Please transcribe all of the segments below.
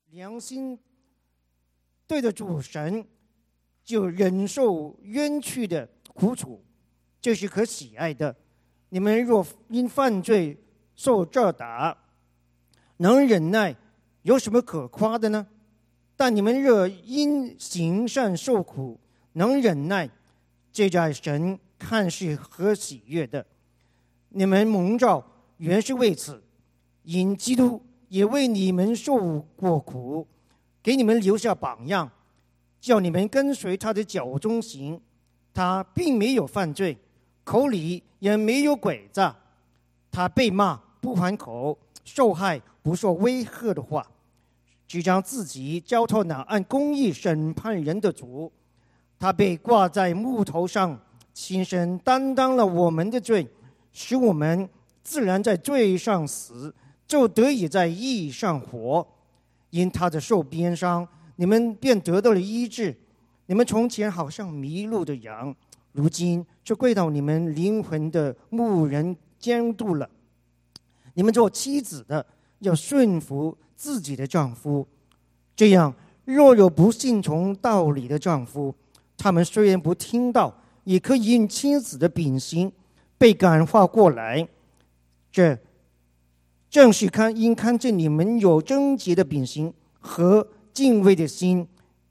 良心对得住神，就忍受冤屈的苦楚，这是可喜爱的。你们若因犯罪受责打，能忍耐，有什么可夸的呢？但你们若因行善受苦，能忍耐，这在神看是何喜悦的。你们蒙召原是为此，因基督也为你们受过苦，给你们留下榜样，叫你们跟随他的脚中行。他并没有犯罪，口里也没有诡诈。他被骂不还口，受害不说威吓的话，只将自己交托那按公义审判人的主。他被挂在木头上，亲身担当了我们的罪，使我们自然在罪上死，就得以在义上活。因他的受鞭伤，你们便得到了医治。你们从前好像迷路的羊，如今就归到你们灵魂的牧人监督了。你们做妻子的要顺服自己的丈夫，这样若有不信从道理的丈夫，他们虽然不听道，也可以因妻子的秉行被感化过来。这正是因看见你们有贞洁的秉行和敬畏的心。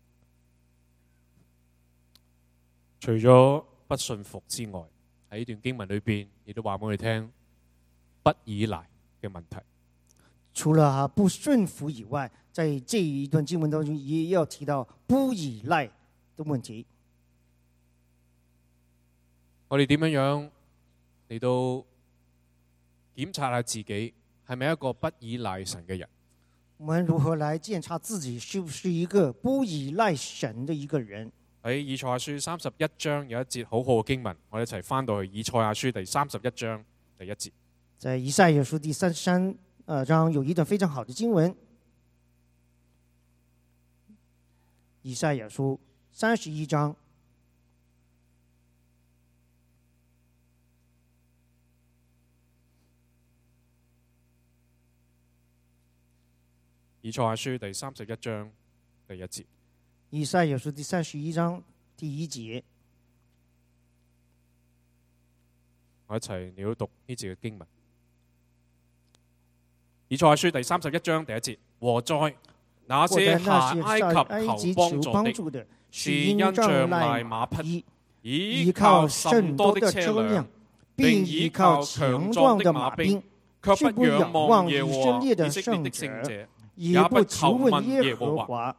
除咗不信服之外，喺呢段經文裏邊，亦都話俾我哋聽不倚賴嘅問題。 除了不顺服以外，在这一段经文当中也要提到不依赖的问题。 我哋點樣嚟到檢查下自己係咪一個不倚賴神嘅人？ 我们如何来检查自己是不是一个不依赖神的一个人？ 喺以賽亞書31章有一節好好嘅經文，我哋一齊翻到去以賽亞書第31章第1節。 在以赛亚书第33章有一段非常好的经文。以赛亚书31章以賽亞書第31章第1節。 以赛亚书第31章第1節， 我一齊嚟到讀呢節嘅經文。以賽亞書第31章第1節，禍哉！那些下埃及求幫助的，是因仗賴馬匹，倚靠甚多的車輛，並倚靠強壯的馬兵，卻不仰望耶和華以色列的聖者，也不求問耶和華。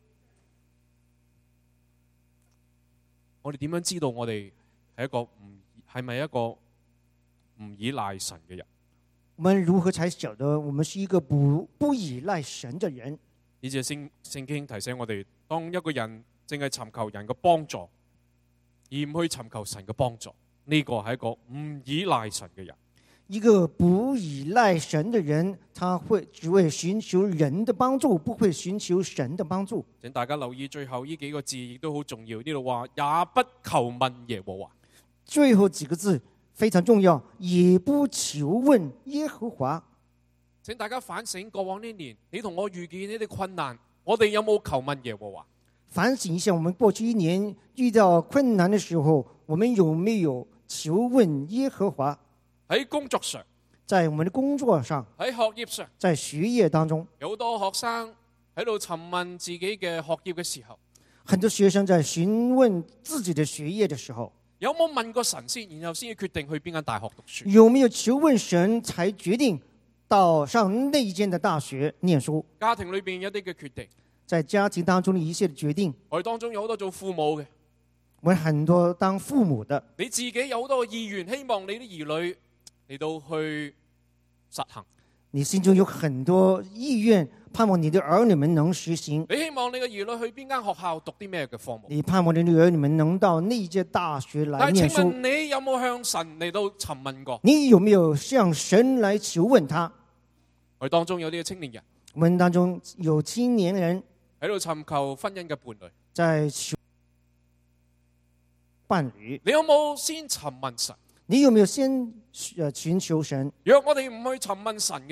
我哋點樣知道我哋係咪一個唔依賴神嘅人？ 我們如何才曉得我們是一個不依賴神的人？ 呢節聖經提醒我哋，當一個人淨係尋求人嘅幫助，而唔去尋求神嘅幫助，呢個係一個唔依賴神嘅人。 一個不依賴神的人，他只會尋求人的幫助，不會尋求神的幫助。 請大家留意最後呢幾個字，亦都好重要。呢度話也不求問耶和華。 最後幾個字非常重要，也不求問耶和華。 請大家反省過往呢年，你同我遇見呢啲困難，我哋有冇求問耶和華？ 反省一下，我們過去一年遇到困難的時候，我們有沒有求問耶和華？ 喺工作上， 在我們的工作上， 喺學業上， 在學業當中， 有好多學生喺度詢問自己嘅學業嘅時候， 很多學生在詢問自己的學業的時候， 有冇問過神先，然後先決定去邊間大學讀書？ 有沒有求問神才決定到上那一間的大學念書？ 家庭裏邊有啲嘅決定， 在家庭當中的一切的決定， 我哋當中有好多做父母嘅， 我們很多當父母的， 你自己有好多嘅意願，希望你啲兒女嚟到去實行。 你心中有很多意願，盼望你的兒女們能實行。 你希望你嘅兒女去邊間學校讀啲咩嘅科目？ 你盼望你的兒女們能到那一間大學來念書。 但請問你有冇向神嚟到詢問過？ 你有沒有向神來求問他？ 我哋當中有啲嘅青年人， 我們當中有青年人喺度尋求婚姻嘅伴侶， 在求伴侶。 你有冇先詢問神？ 你有沒有先尋求神？ 若我哋唔去詢問神嘅時候，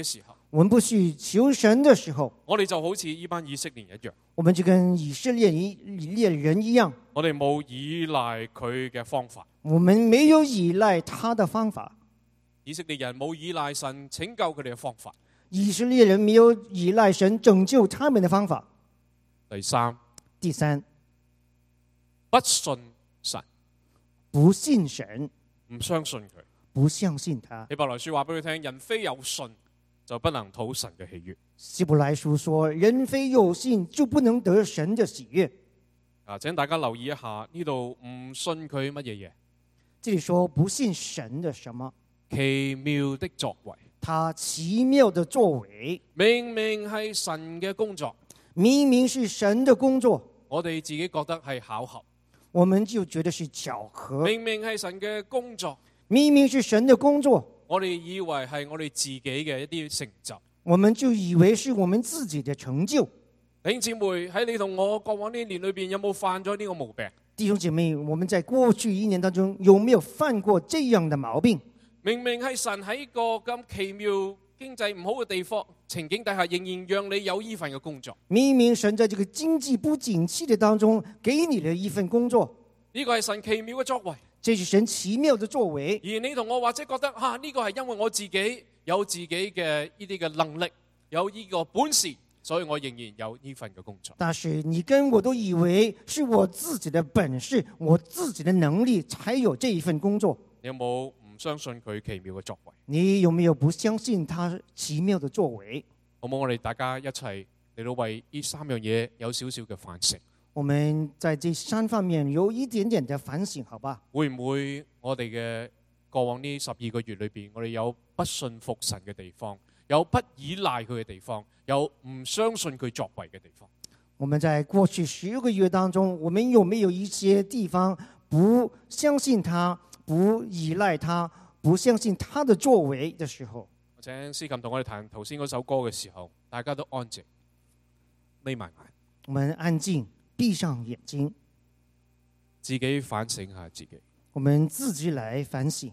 我們不去求神的時候， 我哋就好似呢班以色列人一樣， 我們就跟以色列人一樣， 我哋冇依賴佢嘅方法。 我們沒有依賴他的方法。 以色列人冇依賴神拯救佢哋嘅方法。 以色列人沒有依賴神拯救他們的方法。 第三，不信神， 不信神， 唔相信佢， 不相信他。 希伯來書話俾佢聽，人非有信就不能討神嘅喜悅。 希伯來書說，人非有信就不能得神的喜悅。 請大家留意一下呢度唔信佢乜嘢嘢。 這裡說不信神的什麼？ 奇妙的作為。 他奇妙的作為， 明明係神嘅工作， 明明是神的工作， 我哋自己覺得係巧合， 我們就覺得是巧合。 明明係神嘅工作， 明明是神的工作， 我哋以為係我哋自己嘅一啲成就， 我們就以為是我們自己的成就。 弟兄姊妹，喺你同我過往呢年裏邊，有冇犯咗呢個毛病？ 弟兄姐妹，我們在過去一年當中有沒有犯過這樣的毛病？ 明明係神喺個咁奇妙經濟唔好嘅地方情景底下，仍然讓你有呢份嘅工作。 明明神在這個經濟不景氣的當中，給你了一份工作， 呢個係神奇妙嘅作為。 這是神奇妙的作為。 而你同我或者覺得呢個係因為我自己有自己嘅呢啲嘅能力，有呢個本事，所以我仍然有呢份嘅工作。 但是你跟我都以為是我自己的本事，我自己的能力才有這一份工作。 你有冇唔相信佢奇妙嘅作為？ 你有沒有不相信他奇妙的作為？ 好冇？我哋大家一齊嚟到為呢三樣嘢有少少嘅反省。 我們在這三方面有一點點的反省，好吧？ 會唔會我哋嘅過往呢12個月裏邊，我哋有不信服神嘅地方，有不依賴佢嘅地方，有唔相信佢作為嘅地方？ 我們在過去10個月當中，我們有沒有一些地方不相信他，不依賴他，不相信他的作為的時候？ 我請司琴同我哋彈頭先嗰首歌嘅時候，大家都安靜，眯埋眼。 我們安靜，閉上眼睛， 自己反省下自己。 我們自己來反省。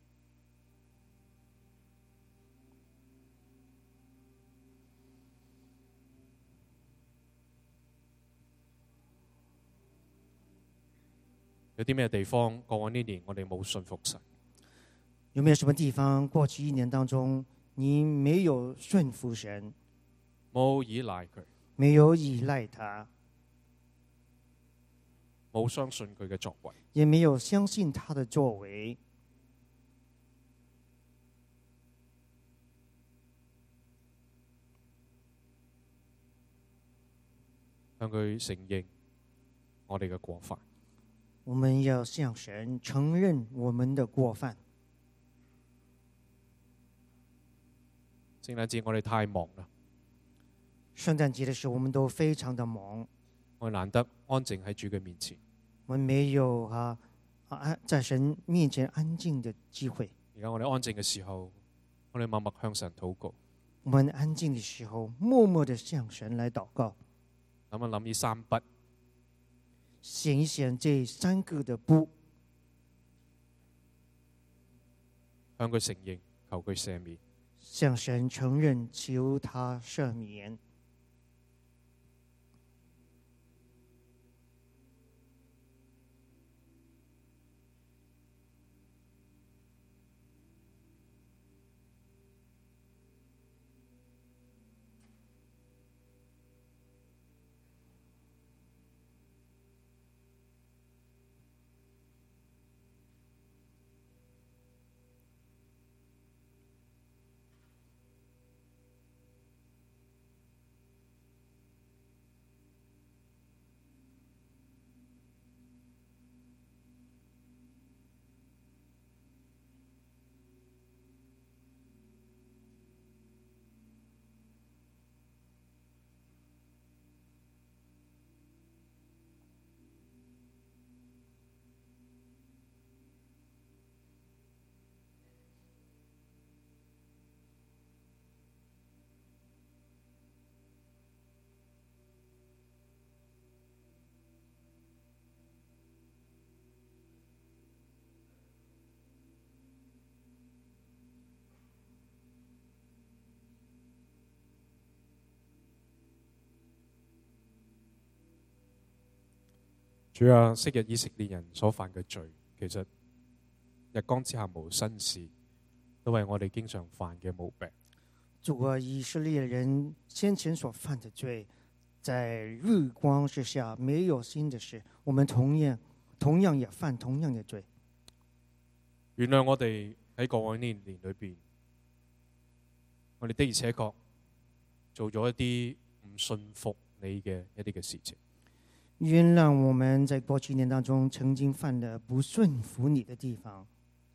有啲咩地方過往呢年我哋冇信服神？ 有沒有什麼地方過去一年當中你沒有順服神， 冇依賴佢， 沒有依賴他， 冇相信佢嘅作為， 也沒有相信他的作為？ 向佢承認我哋嘅過犯。 我們要向神承認我們的過犯。 聖誕節我哋太忙啦， 聖誕節的時候我們都非常的忙， 我哋難得安靜喺主嘅面前。 我們沒有在神面前安靜的機會。 而家我哋安靜嘅時候，我哋默默向神禱告。 我們安靜的時候，默默的向神來禱告。 諗一諗呢三不， 想一想這三個的不， 向佢承認，求佢赦免。 向神承認，求他赦免。 主啊，昔日以色列人所犯嘅罪，其實日光之下無新事，都係我哋經常犯嘅毛病。 主啊，以色列人先前所犯的罪，在日光之下沒有新的事，我們同樣也犯同樣的罪。 原諒我哋喺過往呢年裏邊，我哋的而且確做咗一啲唔信服你嘅一啲嘅事情。 原諒我們在過去年當中曾經犯的不順服你的地方。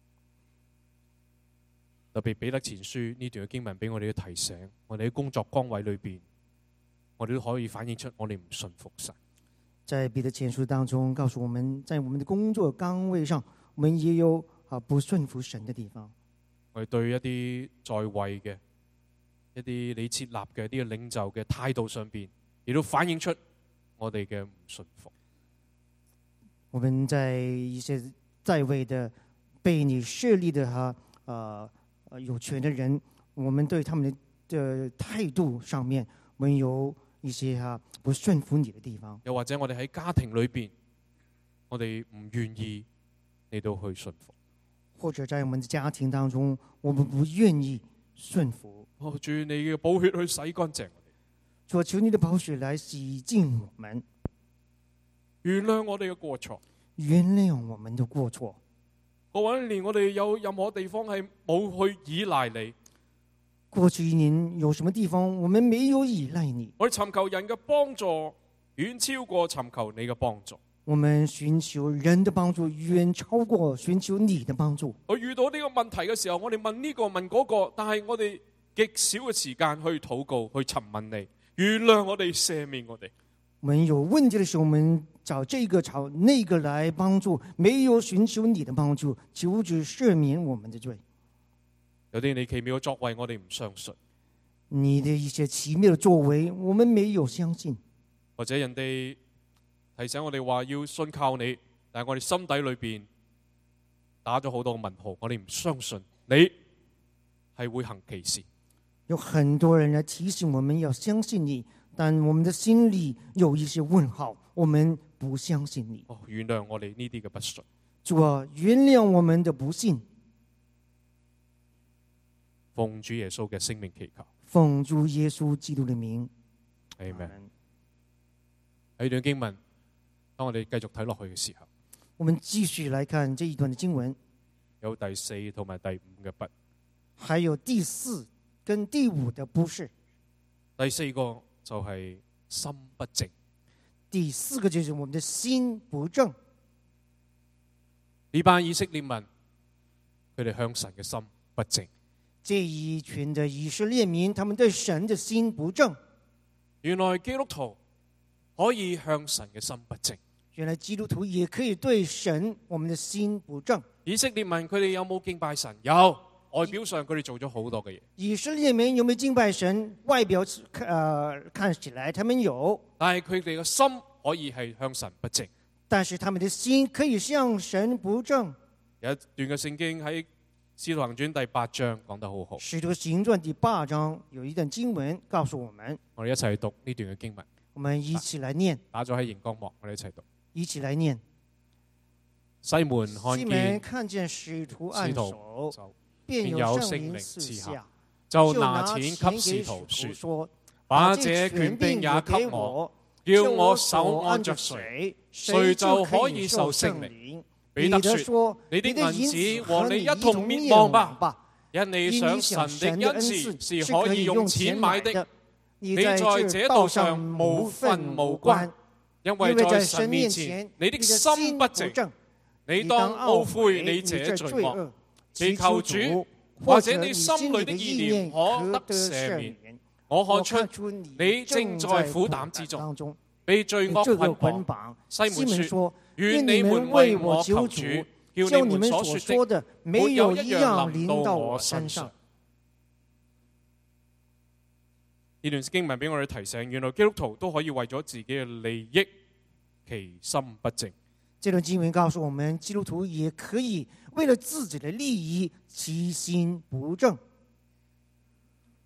特別彼得前書呢段嘅經文俾我哋嘅提醒，我哋喺工作崗位裏邊，我哋都可以反映出我哋唔信服神。 在彼得前書當中告訴我們，在我們的工作崗位上，我們也有不順服神的地方。 我哋對一啲在位嘅一啲你設立嘅一啲領袖嘅態度上邊，亦都反映出我哋嘅唔信服。 我們在一些在位的被你設立的有權的人，我們對他們的態度上面，我們有一些不順服你的地方。 又或者我哋喺家庭裏邊，我哋唔願意嚟到去順服。 或者在我們的家庭當中，我們不願意順服。 主你嘅寶血去洗乾淨我哋。 主，求你的寶血來洗淨我們， 原諒我哋嘅過錯， 原諒我們的過錯。 過往一年我哋有任何地方係冇去依賴你。 過去一年有什麼地方我們沒有依賴你？ 我哋尋求人嘅幫助遠超過尋求你嘅幫助。 我們尋求人的幫助遠超過尋求你的幫助。 我遇到呢個問題嘅時候，我哋問呢個問嗰個，但係我哋極少嘅時間去禱告去詢問你，原諒我哋，赦免我哋。 我們有問題的時候，我們找這個找那個來幫助，沒有尋求你的幫助，求主赦免我們的罪。 有啲你奇妙嘅作為，我哋唔相信。 你的一些奇妙的作為，我們沒有相信。 或者人哋提醒我哋話要信靠你，但係我哋心底裏邊打咗好多問號，我哋唔相信你係會行奇事。 有很多人來提醒我們要相信你，但我們的心裏有一些問號，我們不相信你。 原諒我哋呢啲嘅不信。 主啊，原諒我們的不信。 奉主耶穌嘅聖名祈求。 奉主耶穌基督的名。 Amen。呢段經文，當我哋繼續睇落去嘅時候， 我們繼續來看這一段的經文， 有第4同埋第5嘅不， 還有第4跟第5的不是。 第4個就係心不正， 第4個就是我們的心不正。 呢班以色列民，佢哋向神嘅心不正。 這一群的以色列民，他們對神的心不正。 原來基督徒可以向神嘅心不正。 原來基督徒也可以對神我們的心不正。 以色列民佢哋有冇敬拜神？有，外表上佢哋做咗好多嘅嘢。 以色列民有沒有敬拜神？外表看起來他們有， 但係佢哋嘅心可以係向神不正。 但是他們的心可以向神不正。 有一段嘅聖經喺使徒行傳第8章講得好好。 使徒行傳第8章有一段經文告訴我們， 我哋一齊讀呢段嘅經文。 我們一起來念。 打咗喺熒光幕，我哋一齊讀。 一起來念。 西門看見使徒按手， 便有聖靈賜下， 就拿錢給使徒說：把這權柄也給我，叫我手按着誰，誰就可以受聖靈。彼得說：你的銀子和你一同滅亡吧，因你想神的恩賜是可以用錢買的。你在這道上無分無關，因為在神面前你的心不正。你當懊悔你這罪惡，祈求主，或者你心裏的意念可得赦免。我看出你正在苦膽之中，被罪惡捆綁。西門說：願你們為我求主，叫你們所說的沒有一樣臨到我身上。呢段經文俾我哋提醒，原來基督徒都可以為咗自己嘅利益，其心不正。 這段經文告訴我們，基督徒也可以為了自己的利益，其心不正。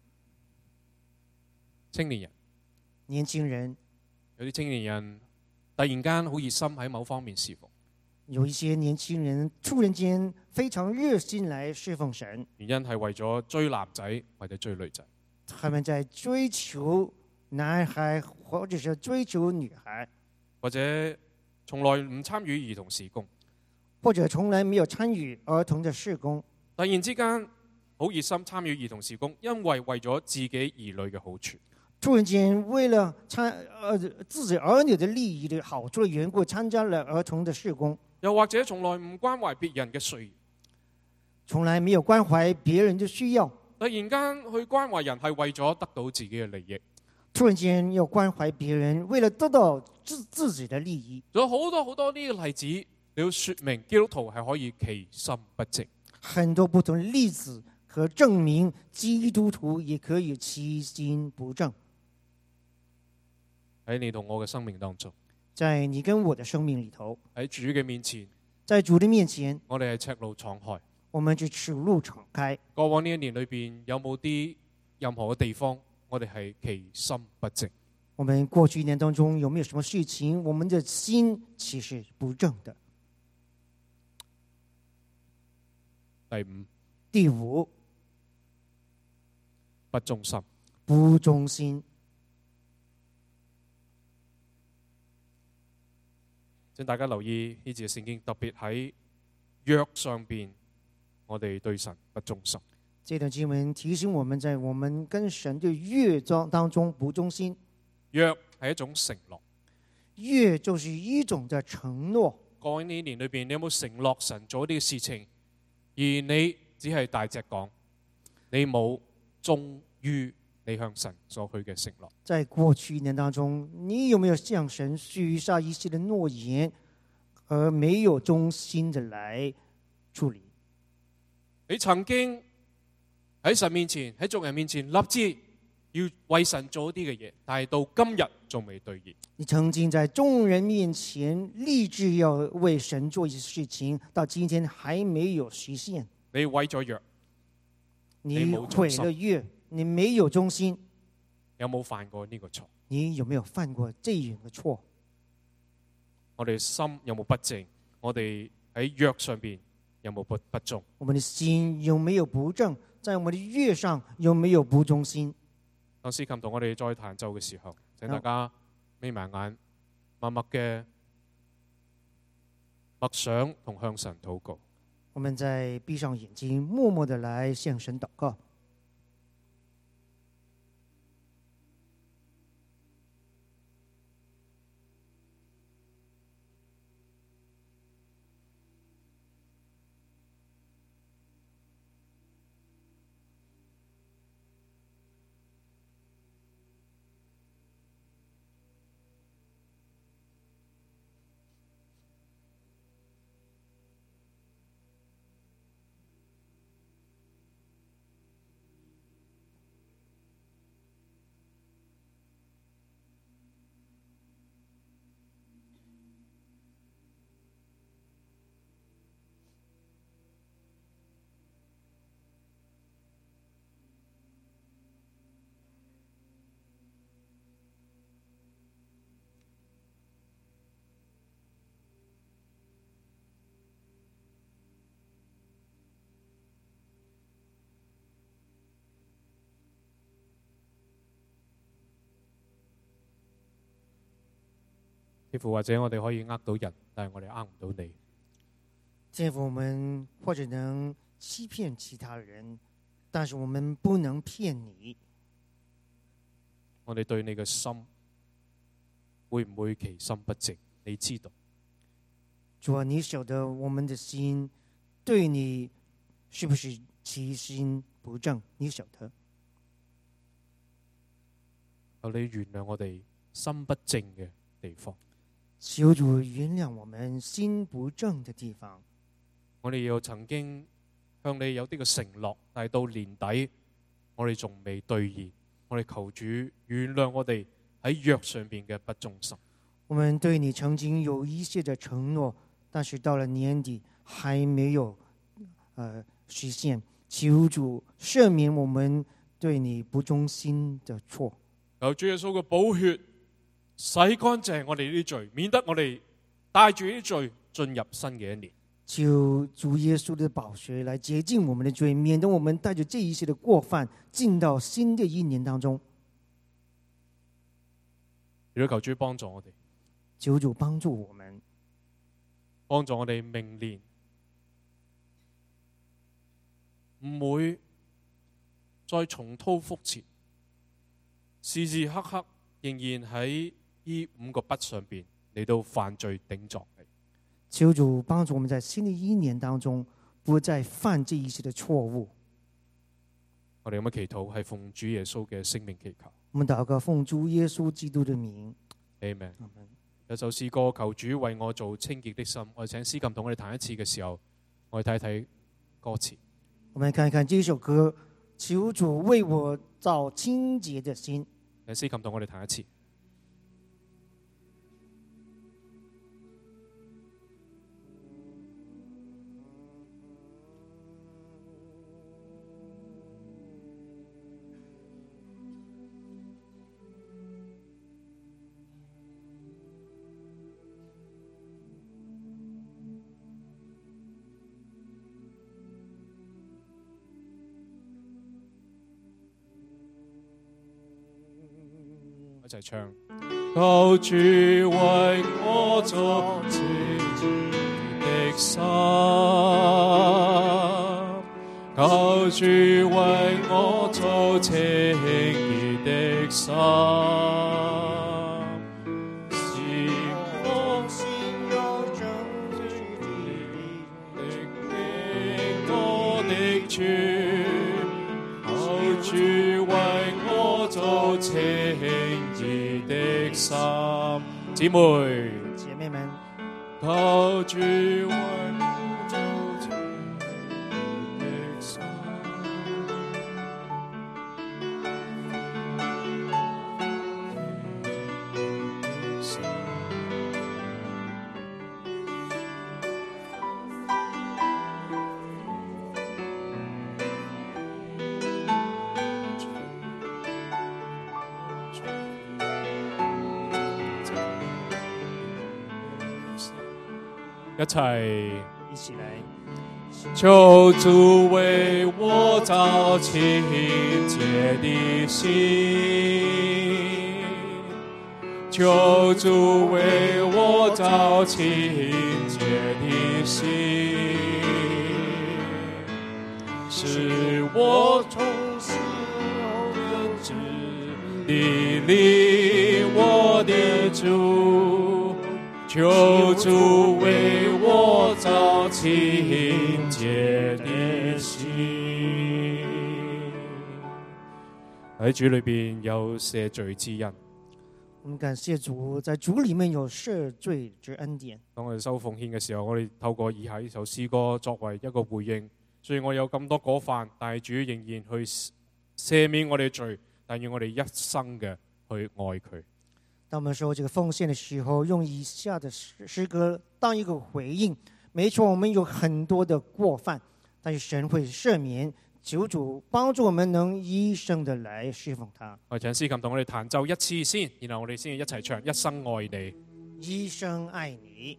青年人， 年輕人， 有啲青年人突然間好熱心喺某方面侍奉， 有一些年輕人突然間非常熱心來侍奉神， 原因係為咗追男仔或者追女仔。 他們在追求男孩，或者是追求女孩， 或者從來唔參與兒童事工， 或者從來沒有參與兒童的事工， 突然之間好熱心參與兒童事工，因為為咗自己兒女嘅好處。 突然間為了自己兒女的利益的好處的緣故，參加了兒童的事工。 又或者從來唔關懷別人嘅需要， 從來沒有關懷別人的需要， 突然間去關懷人係為咗得到自己嘅利益。 突然間要關懷別人，為了得到自己的利益。 仲有好多好多呢個例子，你要說明基督徒係可以其心不正。 很多不同的例子可證明基督徒也可以其心不正。 喺你同我嘅生命當中， 在你跟我的生命裏頭， 喺主嘅面前， 在主的面前， 我哋係赤露敞開。 我們就赤露敞開。 過往呢一年裏邊，有冇啲任何嘅地方，我哋係其心不正？ 我們過去一年當中有沒有什麼事情，我們的心其實不正的？第五， 不忠心。 不忠心。 請大家留意呢節聖經，特別喺約上邊，我哋對神不忠心。 這段經文提醒我們，在我們跟神的約當中不忠心。 約係一種承諾， 約就是一種的承諾。 過去呢年裏邊，你有冇承諾神做啲事情，而你只係大隻講，你冇忠於你向神所許嘅承諾？ 在過去一年當中，你有沒有向神許下一些的諾言，而沒有忠心的來處理？ 你曾經喺神面前，喺眾人面前立志要為神做一啲嘅嘢，但係到今日仲未兌現。 你曾經在眾人面前立志要為神做一些事情，到今天還沒有實現。 你毀咗約， 你毀了約，你沒有忠心。 有冇犯過呢個錯？ 你有沒有犯過這樣的錯？ 我哋心有冇不正？我哋喺約上邊有冇不忠？ 我們的心有沒有不正？在我們的約上有沒有不忠心？ 當司琴同我哋再彈奏嘅時候，請大家眯埋眼，默默嘅默想同向神禱告。 我們再閉上眼睛，默默的來向神禱告。 似乎或者我哋可以呃到人，但係我哋呃唔到你。 似乎我們或者能欺騙其他人，但是我們不能騙你。 我哋對你嘅心會唔會其心不正？你知道？ 主啊，你曉得我們的心對你是不是其心不正？你曉得。 求你原諒我哋心不正嘅地方。 求主原諒我們心不正的地方。 我哋又曾經向你有啲嘅承諾，但係到年底我哋仲未兌現。我哋求主原諒我哋喺約上邊嘅不忠心。 我們對你曾經有一些的承諾，但是到了年底還沒有實現。求主赦免我們對你不忠心的錯。 求主耶穌嘅寶血洗乾淨我哋呢啲罪，免得我哋帶住呢啲罪進入新嘅一年。 求主耶穌的寶血來潔淨我們的罪，免得我們帶着這一些的過犯進到新的一年當中。 如果求主幫助我哋， 求主幫助我們， 幫助我哋明年唔會再重蹈覆轍，時時刻刻仍然喺呢5個不上邊嚟到犯罪頂撞你。 求主幫助我們在新的一年當中不再犯這一些的錯誤。 我哋咁樣祈禱係奉主耶穌嘅聖名祈求。 我們禱告奉主耶穌基督的名。 Amen。有首詩歌，求主為我做清潔的心。我哋請司琴同我哋彈一次嘅時候，我哋睇睇歌詞。 我們看看這首歌，求主為我造清潔的心。 請司琴同我哋彈一次。一齊唱。求主為我造清潔的心，求主為我造清潔的心，使我心有正直的我的主，求主為我造清潔的心。姊妹姐妹們， 求主為我造清潔的心。一起來，求主為我造清潔的心，求主為我造清潔的心，使我重新有正直的靈我的主，求主為我造清潔的心。喺主裏邊有赦罪之恩。 我們感謝主，在主裏面有赦罪之恩典。 當我哋收奉獻嘅時候，我哋透過以下呢首詩歌作為一個回應。雖然我有咁多過犯，但係主仍然去赦免我哋罪，但願我哋一生嘅去愛佢。 當我們說這個奉獻的時候，用以下的詩歌當一個回應。沒錯，我們有很多的過犯，但是神會赦免。求主幫助我們能一生的來侍奉他。 我請司琴同我哋彈奏一次先，然後我哋先一齊唱《一生愛你》。 一生愛你。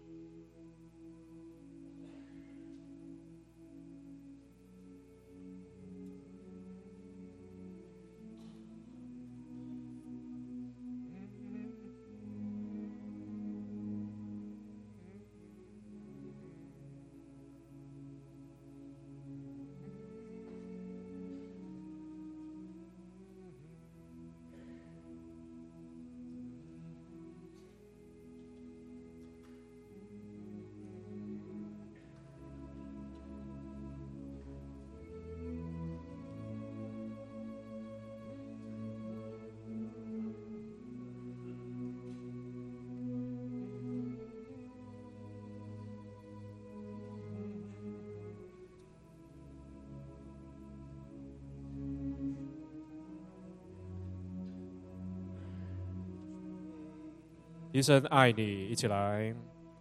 一生愛你，一起來。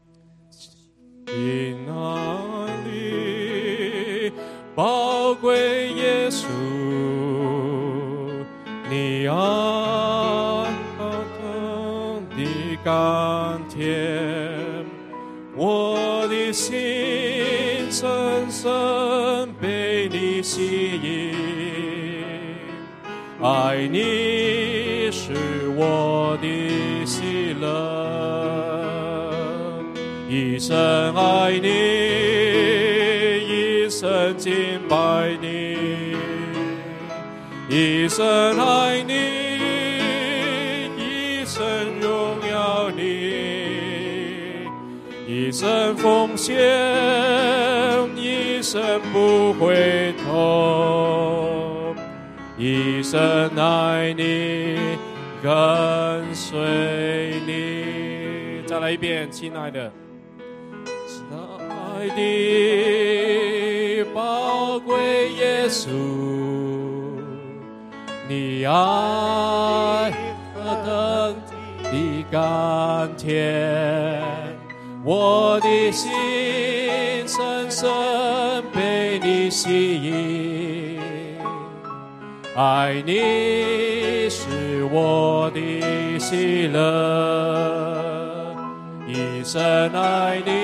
親愛的寶貴耶穌，你愛何等的心深深被你吸引，爱你是我的喜乐，一生爱你，一生敬拜你，一生爱你，一生荣耀你，一生奉献，一生不回头，一生爱你，跟随你。再来一遍，亲爱的，亲爱的宝贵耶稣，你爱何等的甘甜，我的心深深被你吸引，爱你是我的喜乐，一生爱你，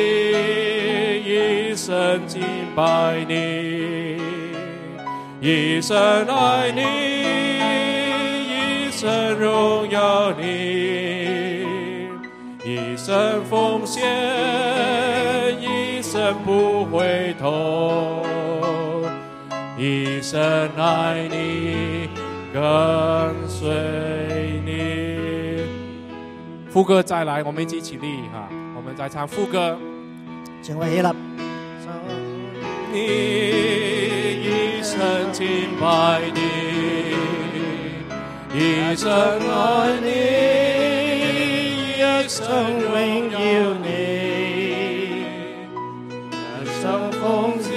一生敬拜你，一生爱你，一生荣耀你，一生奉献，一生不回头，一生爱你，跟随你。副歌再来，我们一起起立哈，我们再唱副歌。 請我起立。 你一生敬拜你，一生愛你，一生榮耀你，一生奉獻，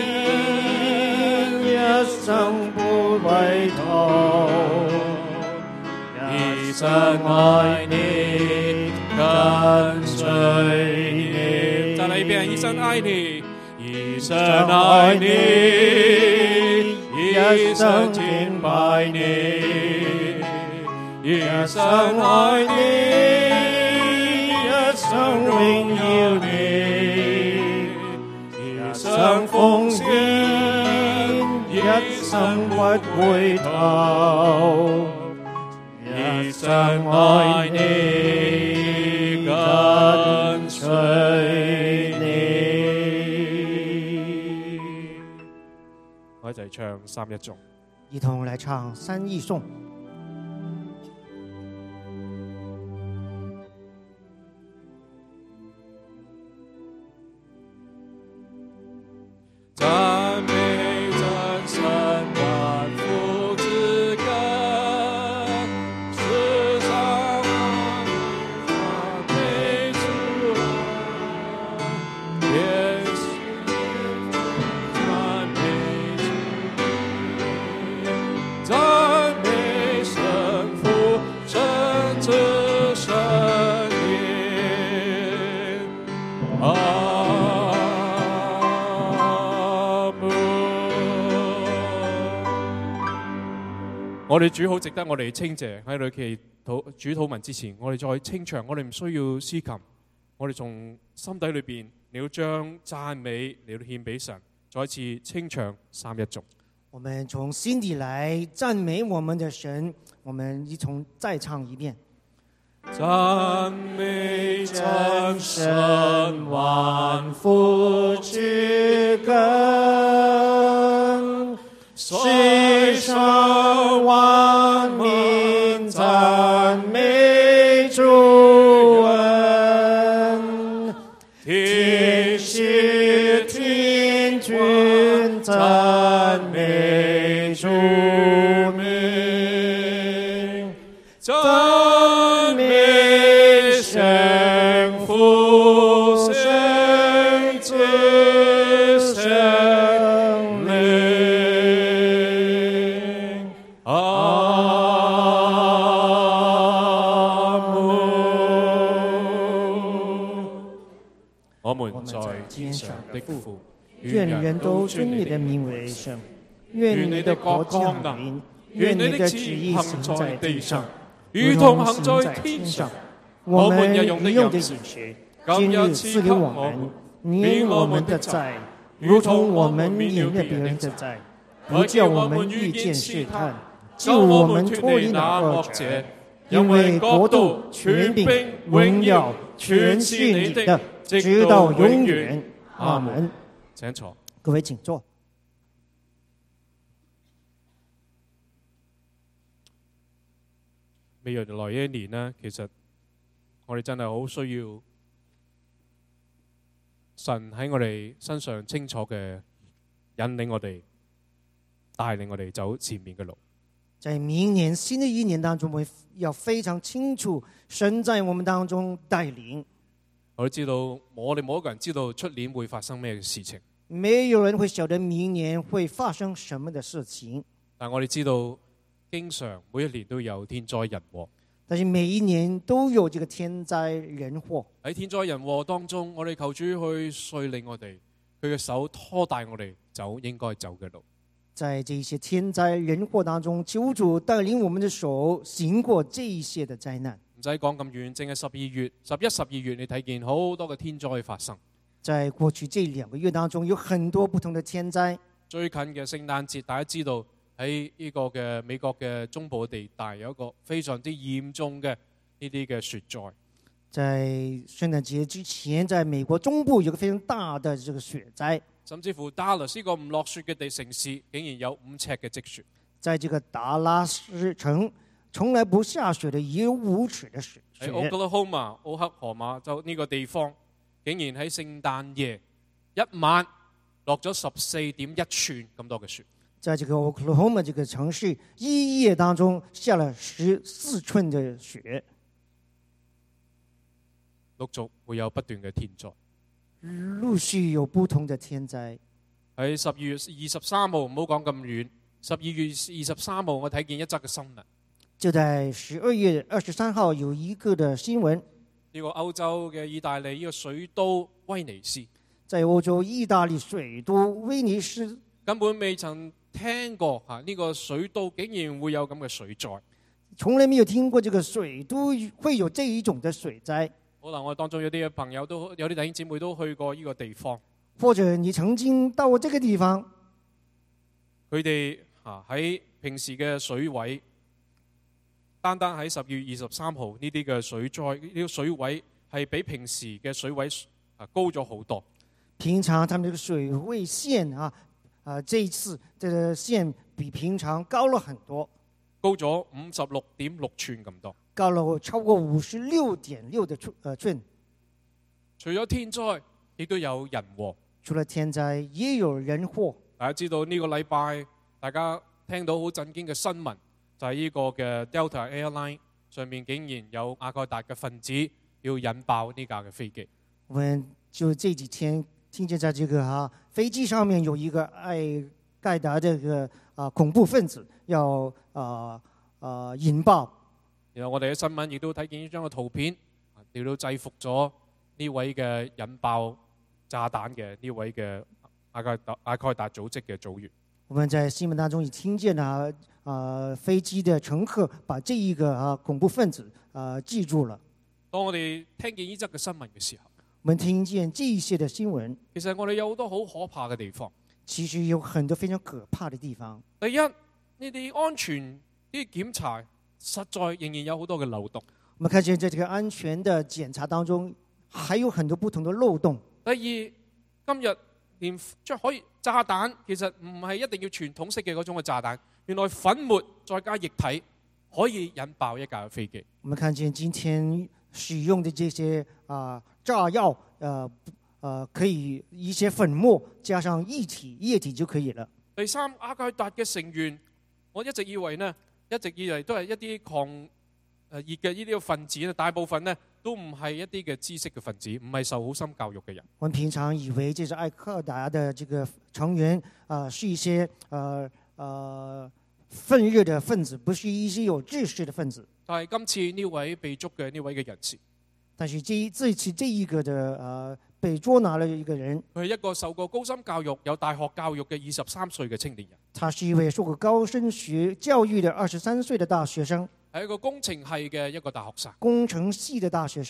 一生不回頭，一生愛你，跟隨你。再來一遍，一生愛你，一生愛你，一生敬拜你，一生愛你，一生榮耀你，一生奉獻，一生不回頭，一生愛你，跟隨你。我一齊唱三一頌， 一同來唱三一頌。 讚美真神萬福之根，世上萬民讚美主啊，願心讚美主，讚美神父神子聖靈啊。我哋主好值得我哋稱謝，喺度祈禱主禱文之前，我哋再清唱，我哋唔需要詩琴，我哋從心底裏邊，你要將讚美你要獻俾神，再一次清唱三一頌。 我們從心底來讚美我們的神，我們一同再唱一遍。 讚美真神萬福之根，世上萬民讚美主恩，天使天君讚美主名，讚美聖父聖子聖靈，阿門。我們在天上的父， 願人都尊你的名為聖，願你的國降臨，願你的旨意行在地上，如同行在天上。我們日用的飲食，今日賜給我們， 免我們的債，如同我們免了別人的債，不叫我們遇見試探，救我們脫離那惡者。因為國度、權柄、榮耀，全是你的，直到永遠。阿門。 請坐， 各位請坐。 未來一年呢，其實我哋真係好需要神喺我哋身上清楚嘅引領我哋，帶領我哋走前面嘅路。 在明年新的一年當中，我們要非常清楚神在我們當中帶領。 我都知道，我哋冇一個人知道出年會發生咩事情。 沒有人會曉得明年會發生什麼的事情。 但我哋知道，經常每一年都有天災人禍。 但是每一年都有這個天災人禍。喺天災人禍當中，我哋求主去率領我哋，佢嘅手拖帶我哋走應該走嘅路。 在這些天災人禍當中，求主帶領我們的手行過這一些的災難。 唔使講咁遠，淨係11月、11、12月，你睇見好多嘅天災發生。 在過去這2個月當中，有很多不同的天災。 最近嘅聖誕節，大家知道喺呢個嘅美國嘅中部地帶有一個非常之嚴重嘅呢啲嘅雪災。 在聖誕節之前，在美國中部有個非常大的這個雪災。 甚至乎達拉斯個唔落雪嘅地城市，竟然有5尺嘅積雪。 在這個達拉斯城，從來不下雪的，也有5尺的雪。 喺奧克拉荷馬州呢個地方，竟然喺聖誕夜一晚落咗14.1寸咁多嘅雪。 在這個 Oklahoma 這個城市，一夜當中下了14寸的雪。 陸續會有不斷嘅天災。 陸續有不同的天災。 喺12月23號，唔好講咁遠。12月23號，我睇見一則嘅新聞。 就在12月23號有一個的新聞。 呢個歐洲嘅意大利呢個水都威尼斯， 在歐洲意大利水都威尼斯， 根本未曾聽過呢個水都竟然會有咁嘅水災， 從來沒有聽過這個水都會有這一種的水災。 可能我當中有啲朋友都有啲弟兄姊妹都去過呢個地方， 或者你曾經到過這個地方， 佢哋喺平時嘅水位，單單喺12月23號呢啲嘅水災，呢個水位係比平時嘅水位高咗好多。 平常他們這個水位線這一次這個線比平常高了很多， 高咗56.6寸咁多。 高了超過56.6的寸。 除咗天災，亦都有人禍。 除了天災，也有人禍。 大家知道呢個禮拜，大家聽到好震驚嘅新聞，就係呢個嘅 Delta Airline 上面竟然有阿蓋達嘅分子要引爆呢架嘅飛機。 我們就這幾天聽見在這個飛機上面有一個阿蓋達這個恐怖分子要引爆。 然後我哋嘅新聞亦都睇見呢張嘅圖片，亦都制服咗呢位嘅引爆炸彈嘅呢位嘅阿蓋達組織嘅組員。 我們在新聞當中也聽見飛機的乘客把這一個恐怖分子記住了。 當我哋聽見呢則嘅新聞嘅時候， 我們聽見這一些的新聞， 其實我哋有好多好可怕嘅地方。 其實有很多非常可怕的地方。 第一，呢啲安全呢啲檢查實在仍然有好多嘅漏洞。 我們看見在這個安全的檢查當中，還有很多不同的漏洞。 第二，今日連可以炸彈，其實唔係一定要傳統式嘅嗰種嘅炸彈，原來粉末再加液體可以引爆一架飛機。 我們看見今天使用的這些炸藥，可以一些粉末加上液體就可以了。 第三，阿蓋達嘅成員，我一直以為都係一啲抗熱嘅呢啲分子，大部分呢都唔係一啲嘅知識嘅分子，唔係受好深教育嘅人。 我們平常以為這是阿蓋達的這個成員，是一些憤熱的分子，不是一些有知識的分子。 但係今次呢位被捉嘅呢位嘅人士， 但是這次這一個的被捉拿了一個人， 佢係一個受過高深教育、有大學教育嘅23歲嘅青年人。 他是一位受過高深學教育的23歲的大學生， 係一個工程系嘅一個大學生。 工程系的大學生。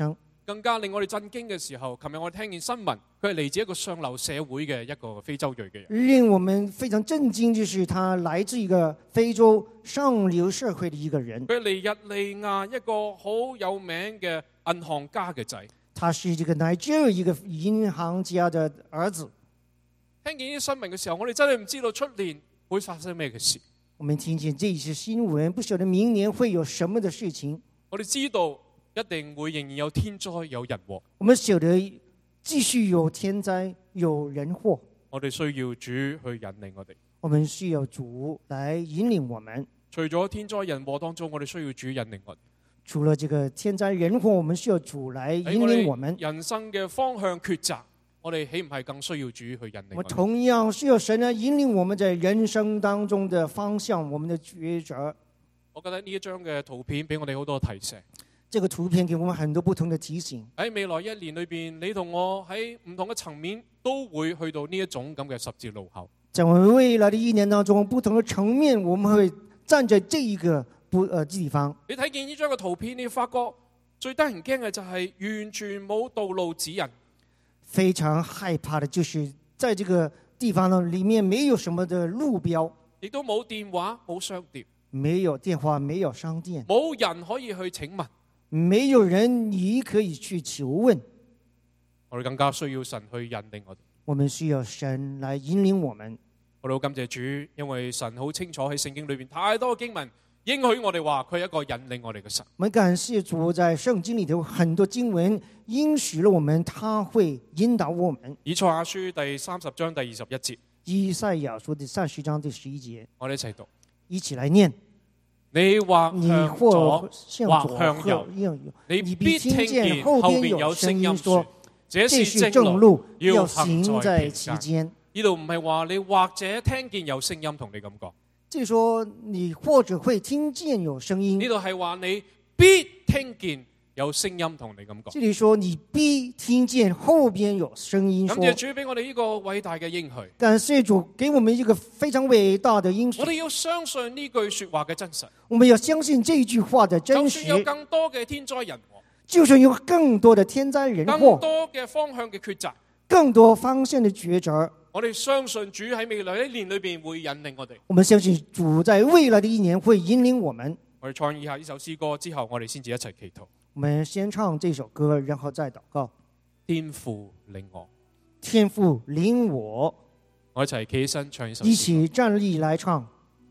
更加令我哋震驚嘅時候，琴日我哋聽見新聞，佢係嚟自一個上流社會嘅一個非洲裔嘅人。 令我們非常震驚，就是他來自一個非洲上流社會的一個人。 佢嚟日利亞一個好有名嘅銀行家嘅仔。 他是這個Nigeria一個銀行家的兒子。 聽見呢啲新聞嘅時候，我哋真係唔知道出年會發生咩嘅事。 我們聽見這些新聞，不曉得明年會有什麼的事情。 我哋知道一定會仍然有天災有人禍。 我們曉得繼續有天災有人禍。 我哋需要主去引領我哋。 我們需要主來引領我們。 除咗天災人禍當中，我哋需要主引領我哋。 除了這個天災人禍，我們需要主來引領我們。 人生嘅方向抉擇，我哋豈唔係更需要主去引領我哋？ 我同樣需要神來引領我們在人生當中的方向，我們的抉擇。 我覺得呢一張嘅圖片俾我哋好多提醒。 這個圖片給我們很多不同的提醒。 喺未來一年裏邊，你同我喺唔同嘅層面都會去到呢一種咁嘅十字路口。 在我們未來的一年當中，不同的層面，我們會站在這一個地方。 你睇見呢張嘅圖片，你發覺最得人驚嘅就係完全冇道路指引。 非常害怕的就是在這個地方呢，裡面沒有什麼的路標， 亦都冇電話冇商店， 沒有電話沒有商店， 冇人可以去請問， 沒有人你可以去求問。 我哋更加需要神去引領我哋。 我們需要神來引領我們。 我哋好感謝主，因為神好清楚喺聖經裏邊太多經文應許我哋話佢係一個引領我哋嘅神。 我們感謝主，在聖經裡頭很多經文應許了我們，他會引導我們。 以賽亞書第30章第21節。 以賽亞書第30章第11節。我哋一齊讀， 一起來念。 你或向左或向右，你必聽見後面有聲音說：這是正路，要行在其間。呢度唔係話你或者聽見有聲音同你咁講， 即係說你或者會聽見有聲音。 呢度係話你必聽見有聲音同你咁講。 這裡說你必聽見後邊有聲音說。 感謝主俾我哋呢個偉大嘅應許。 感謝主給我們一個非常偉大的應許。 我哋要相信呢句說話嘅真實。 我們要相信這句話的真實。 就算有更多嘅天災人禍， 就算有更多的天災人禍， 更多嘅方向嘅抉擇， 更多方向的抉擇。 我哋相信主喺未來一年裏邊會引領我哋。 我們相信主在未來的一年會引領我們。 我哋唱以下呢首詩歌之後，我哋先至一齊祈禱。 我們先唱這首歌，然後再禱告。 天父領我， 天父領我。 我一齊企起身唱呢首詩歌。 一起站立來唱。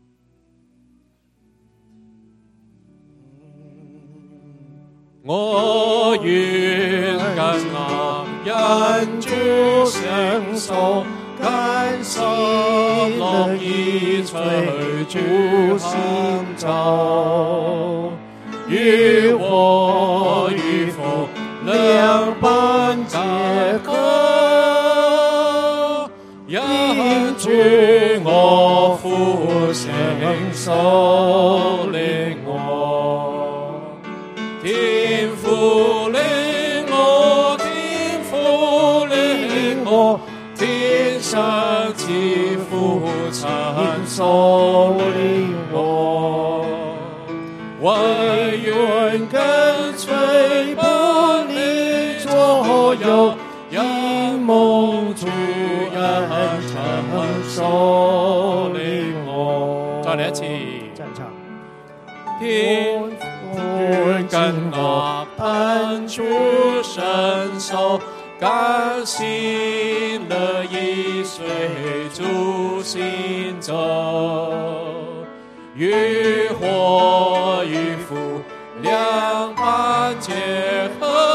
我願緊握恩主聖手，甘心樂意隨主行走，與禍與福兩般結合，因主我父聖手領我。天父領我，天父領我，天上之父親手領我，唯願跟隨不離左右，因蒙主恩承受領我。再嚟一次， 再唱。 天跟我恩主聖手，甘心樂意隨主行走，與禍與福兩般結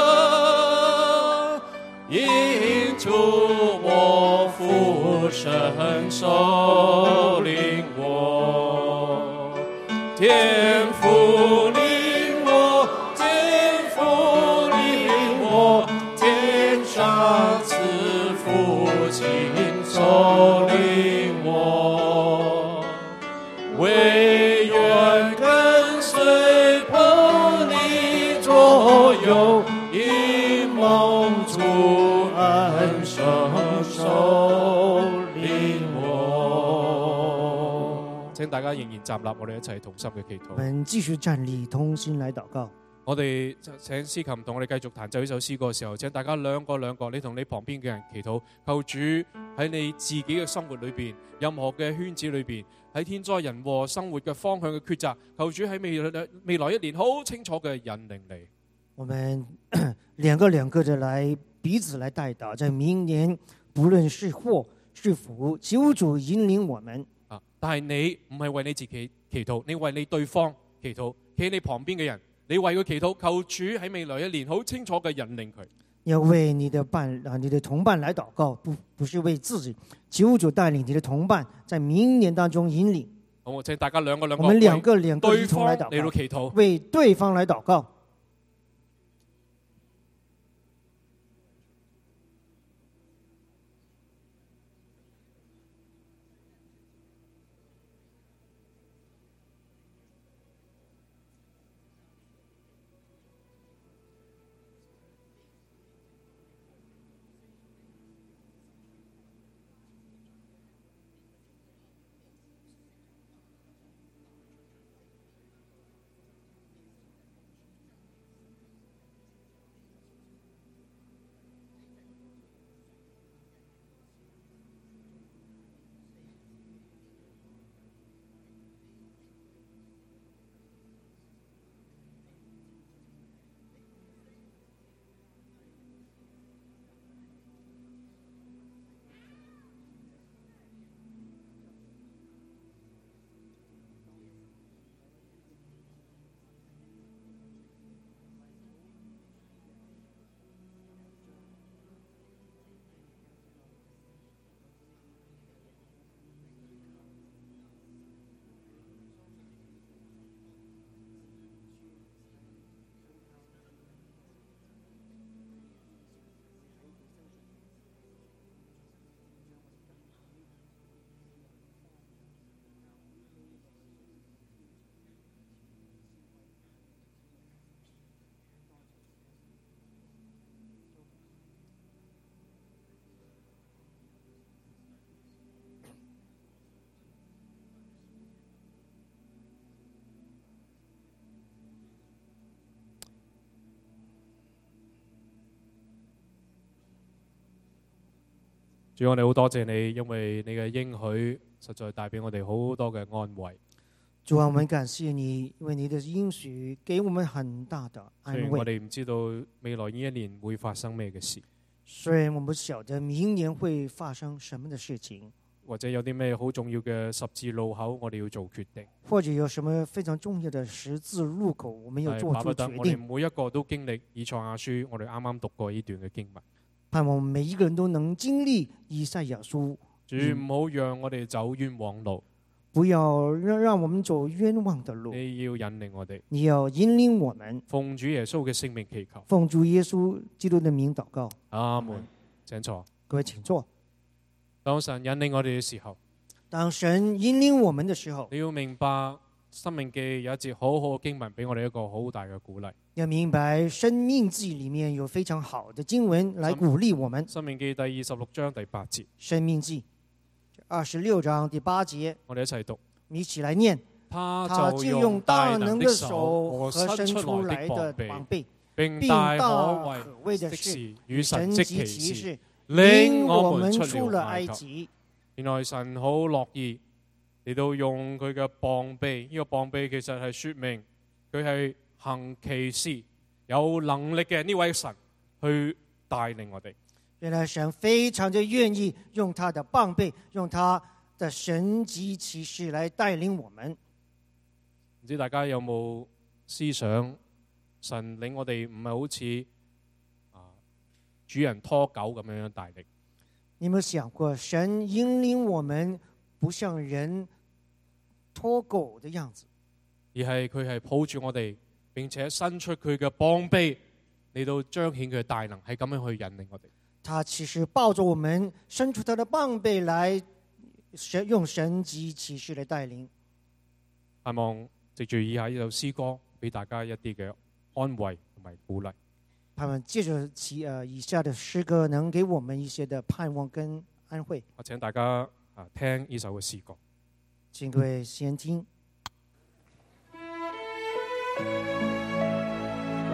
合，因主我父聖手領我，天父領我，天父領我，天上慈父親手領我，唯願跟隨不離左右，因蒙主恩承受領我。請大家仍然站立，我哋一齊同心嘅祈禱。 我們繼續站立，同心來禱告。 我哋請司琴同我哋繼續彈奏呢首詩歌嘅時候，請大家兩個，你同你旁邊嘅人祈禱，求主喺你自己嘅生活裏邊，任何嘅圈子裏邊，喺天災人禍生活嘅方向嘅抉擇，求主喺未來一年好清楚嘅引領你。 我們兩個的來彼此來代禱，在明年不論是禍是福，求主引領我們。 但係你唔係為你自己祈禱，你為你對方祈禱，企喺你旁邊嘅人，你為佢祈禱，求主喺未來一年好清楚嘅引領佢。 要為你的同伴來禱告，不是為自己，求主帶領你的同伴在明年當中引領。 好，請大家兩個， 我們兩個對方嚟到祈禱， 為對方來禱告。 主，我哋好多謝你，因為你嘅應許實在帶俾我哋好多嘅安慰。 主啊，我們感謝你，因為你的應許給我們很大的安慰。 雖然我哋唔知道未來呢一年會發生咩嘅事， 雖然我們不曉得明年會發生什麼的事情， 或者有啲咩好重要嘅十字路口，我哋要做決定， 或者有什麼非常重要的十字路口，我們要做出決定。 我哋每一個都經歷以賽亞書，我哋啱啱讀過呢段嘅經文。 盼望每一個人都能經歷以賽亞書。 主，唔好讓我哋走冤枉路， 不要讓我們走冤枉的路。 你要引領我哋， 你要引領我們。 奉主耶穌嘅聖名祈求， 奉主耶穌基督的名禱告。 阿門。請坐， 各位請坐。 當神引領我哋嘅時候， 當神引領我們的時候， 你要明白申命記有一節好好嘅經文俾我哋一個好大嘅鼓勵。 要明白申命記裏面有非常好的經文來鼓勵我們。 申命記第26章第8節。 申命記26章第8節， 我哋一齊讀， 一起來念。他就用大能的手和伸出來的膀臂，並大可畏的事與神蹟奇事，領我們出了埃及。 原來神好樂意嚟到用佢嘅膀臂，呢個膀臂其實係說明佢係行奇事有能力嘅呢位神去帶領我哋。 原來神非常的願意用他的膀臂，用他的神蹟奇事來帶領我們。 唔知大家有冇思想，神領我哋唔係好似主人拖狗咁樣帶領。 你有冇想過，神引領我們不像人拖狗的樣子， 而係佢係抱住我哋，並且伸出佢嘅膀臂嚟到彰顯佢嘅大能，係咁樣去引領我哋。 他其實抱着我們，伸出他的膀臂來，用神蹟奇事來帶領。 盼望藉住以下呢首詩歌，俾大家一啲嘅安慰同埋鼓勵。 盼望借着以下的詩歌，能給我們一些的盼望跟安慰。 我請大家聽呢首嘅詩歌。 請各位先聽。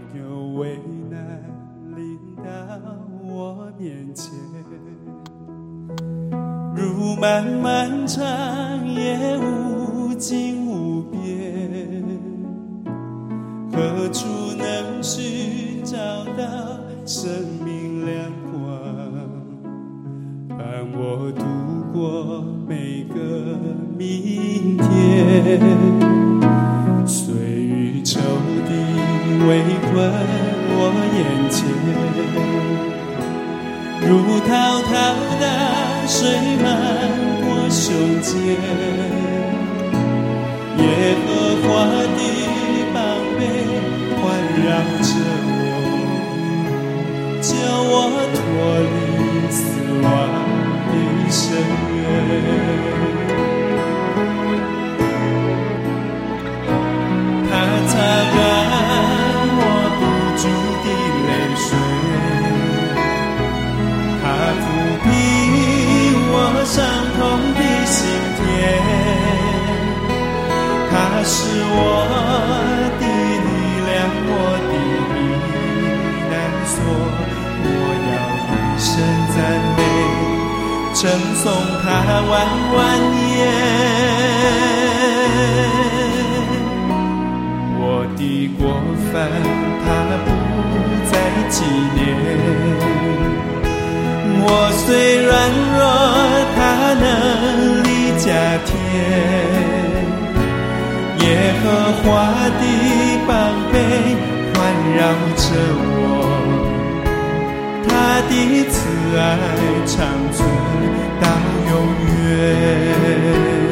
有危难临到我面前，如漫漫长夜无尽无边，何处能寻找到生命亮光，伴我度过每个明天？岁月愁地围困我眼前，如滔滔的水漫过胸间，耶和华的膀臂环绕着我，救我脱离死亡的深渊。他擦干我不住的泪水，他抚平我伤痛的心田，他是我的力量，我的避难所，我要一生赞美，称颂他万万年。我的过犯他不再纪念，我虽软弱他能力加添，耶和华的膀臂环绕着我，他的慈爱长存到永远。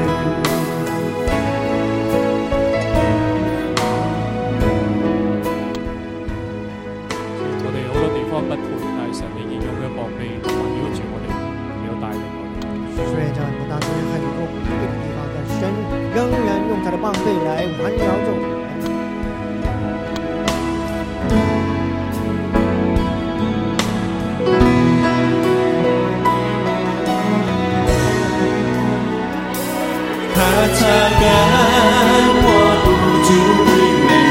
不配，但係神仍然用佢膀臂環繞住我哋，嚟到帶領我哋。 虽然在我们当中很多不对的地方，但神仍然用他的膀臂来环绕着我们。 他擦干我不住的泪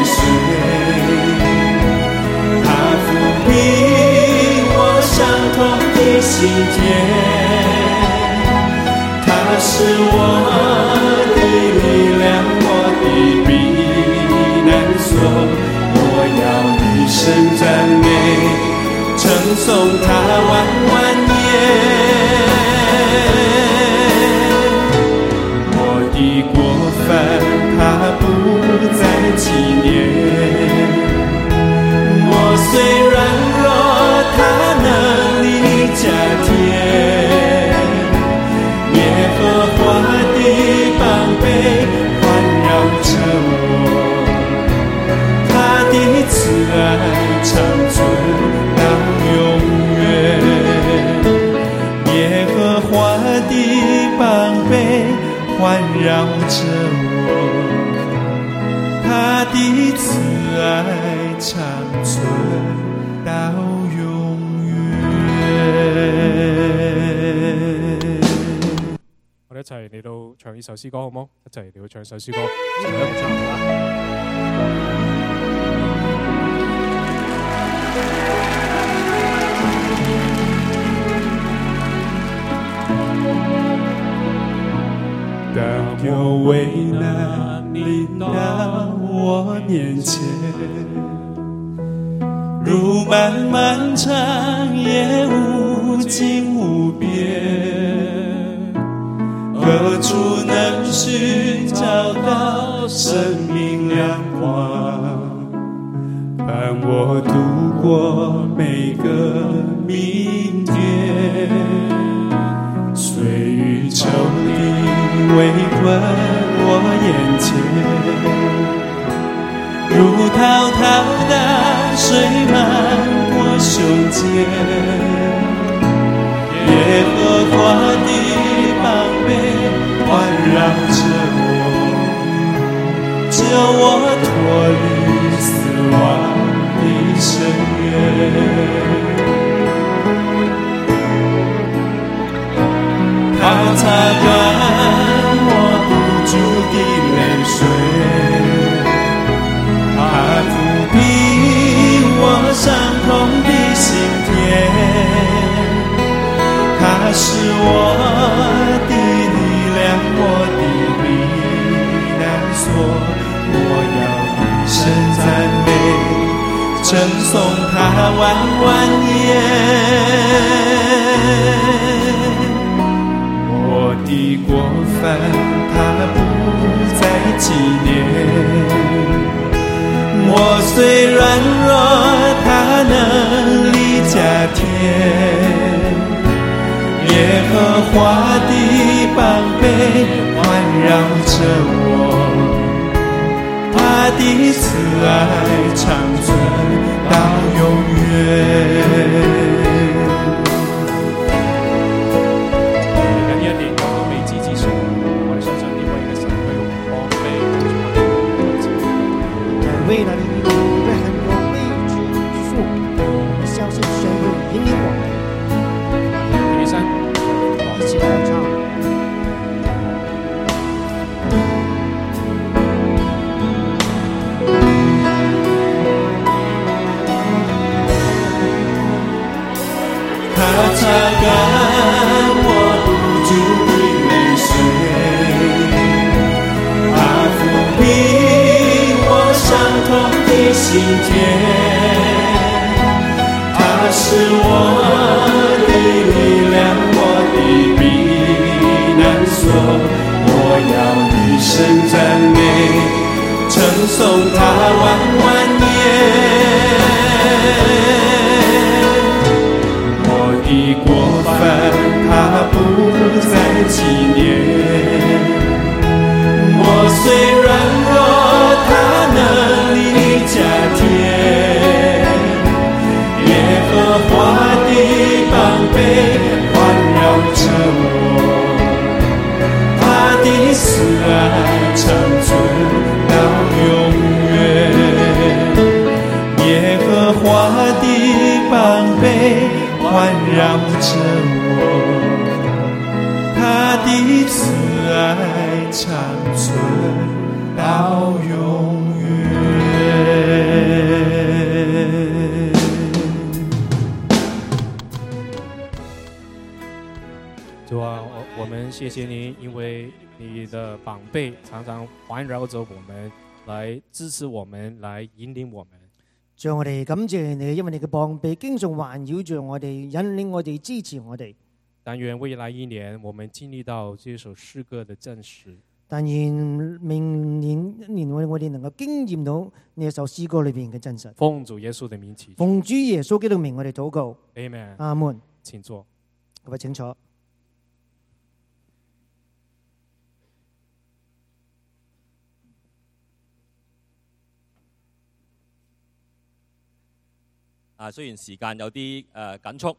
水，他抚平伤痛的心田，他是我的力量，我的避难所，我要一生赞美，称颂他万万年。我的过犯他不再纪念，我虽软弱他能力加添，耶和华的膀臂环绕着我，他的慈爱长存到永远，耶和华的膀臂环绕着我，他的慈爱长存到永遠。 我哋一齊嚟到唱呢首詩歌好冇？一齊嚟到唱首詩歌，一齊嚟唱好啦！ 当有危难临到我面前，如漫漫长夜无尽无边，何处能寻找到生命亮光，伴我度过每个明天？岁月愁地围困我眼前，如滔滔的水漫过胸间，耶和华的膀臂环绕着我，救我脱离死亡的深渊。他擦干我不住的泪水，他抚平索，我要一生赞美，称颂他万万年。我的过犯他不再纪念，我虽软弱他能力加添，耶和华的膀臂环绕着我，他的慈爱长存到永远。 未来的路会很多未知之数，我们相信神会引领我们。 起身， 一起来唱。 他擦干我不住的泪水，他抚平我伤痛的心田，他是我的力量，我的避难所，我要一生赞美，称颂他万万年。我的过犯他不再纪念，我虽软弱他能力加添，耶和华的膀臂环绕着我，他的慈爱长存到永远，耶和华的膀臂环绕着我，他的慈爱长存到永远。 主啊，我们谢谢你，因为你的膀臂常常环绕着我们，来支持我们，来引领我们。 主，我哋感謝你，因為你嘅膀臂經常環繞着我哋，引領我哋，支持我哋。 但願未來一年，我們經歷到這首詩歌的真實。 但願明年一年我哋能夠經驗到呢一首詩歌裏邊嘅真實。 奉主耶穌的名祈求。 奉主耶穌基督名，我哋禱告。 Amen。 阿門。 請坐。 各位請坐。 雖然時間有啲緊促，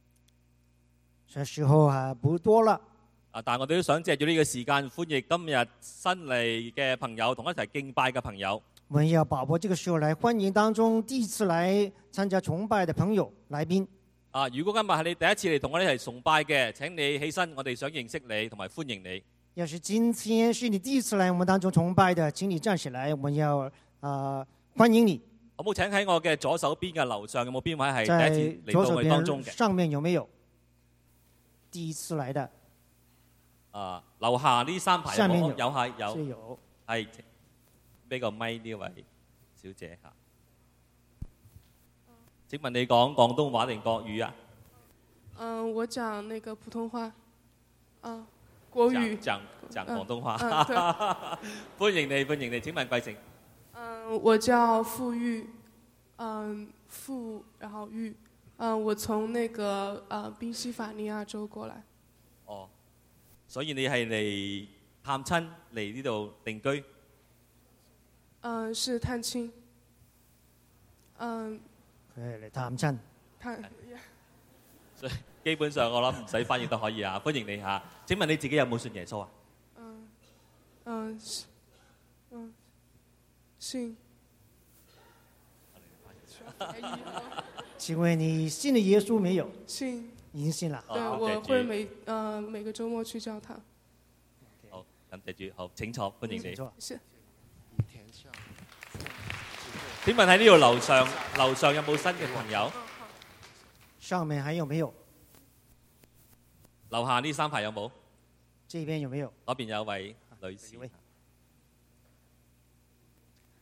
時候不多了。 但係我哋都想借住呢個時間，歡迎今日新嚟嘅朋友，同一齊敬拜嘅朋友。 我們要把握這個時候來歡迎當中第一次來參加崇拜的朋友來賓。 如果今日係你第一次嚟同我哋一齊崇拜嘅，請你起身，我哋想認識你同埋歡迎你。 要是今天是你第一次來我們當中崇拜的，請你站起來，我們要歡迎你。 好冇？請喺我嘅左手邊嘅樓上有冇邊位係第一次嚟到我哋當中嘅？ 上面有沒有第一次來的？ 樓下呢三排有冇？有係有。 有。 係俾個咪呢位小姐嚇。請問你講廣東話定國語啊？ 我講那個普通話。國語。 講廣東話。歡迎你，歡迎你。請問貴姓？ 我叫傅玉，然後玉，我從那個賓夕法尼亞州過來。 哦，所以你係嚟探親嚟呢度定居？ 是探親。 佢係嚟探親。 所以基本上我諗唔使翻譯都可以啊！歡迎你嚇。請問你自己有冇信耶穌啊？ 信。 請問你信了耶穌沒有？ 信。 已經信了。 對，我會每個週末去教堂。 好，感謝主。好，請坐，歡迎你。 是。 請問喺呢度樓上有冇新嘅朋友？ 上面還有沒有？ 樓下呢三排有冇？ 這邊有沒有？ 嗰邊有位女士。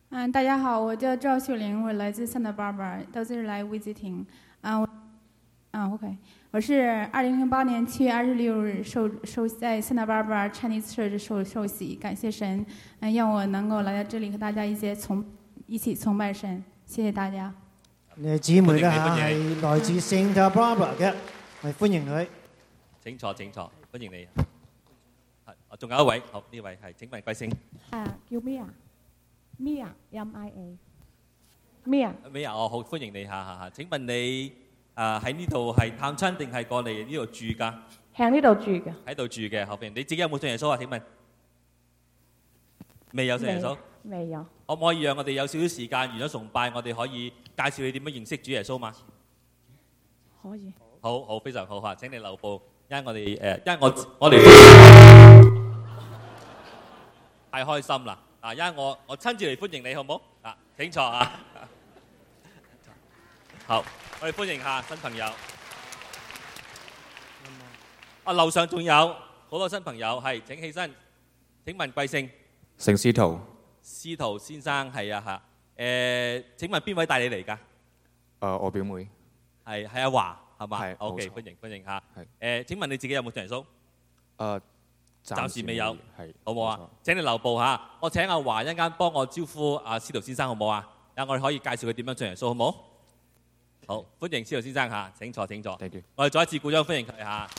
大家好，我叫赵秀玲，我来自圣塔芭芭，到这里来 visiting。OK， 我是2008年7月26日在圣塔芭芭 Chinese Church 受洗，感谢神，让我能够来到这里和大家一起崇拜神，谢謝大家。 姊妹咧嚇係來自 Santa Barbara 嘅，我哋歡迎佢。 請坐，請坐，歡迎你。係，仲有一位，好呢位係，請問貴姓？ 叫咩啊？Mia，M-I-A。Mia。 Mia，我好歡迎你嚇。請問你喺呢度係探親定係過嚟呢度住㗎？ 喺呢度住嘅。喺度住嘅，後邊你自己有冇信耶穌啊？請問？未有信耶穌？ 未有。 可唔可以讓我哋有少少時間完咗崇拜，我哋可以介紹你點樣認識主耶穌嘛？ 可以。 好，非常好嚇！請你留步，因為我哋太開心啦！因為我親自嚟歡迎你，好唔好？請坐啊！好，我哋歡迎下新朋友。樓上仲有好多新朋友，係請起身。請問貴姓？ 姓司徒。 司徒先生係啊嚇。請問邊位帶你嚟㗎？ 我表妹。 係阿華係嘛？ 係。 OK，歡迎下。係。請問你自己有冇信耶穌？暫時未有。係。好唔好啊？請你留步嚇。我請阿華一陣間幫我招呼阿司徒先生，好唔好啊？我哋可以介紹佢點樣信耶穌，好唔好？好，歡迎司徒先生嚇，請坐。我哋再一次鼓掌歡迎佢嚇。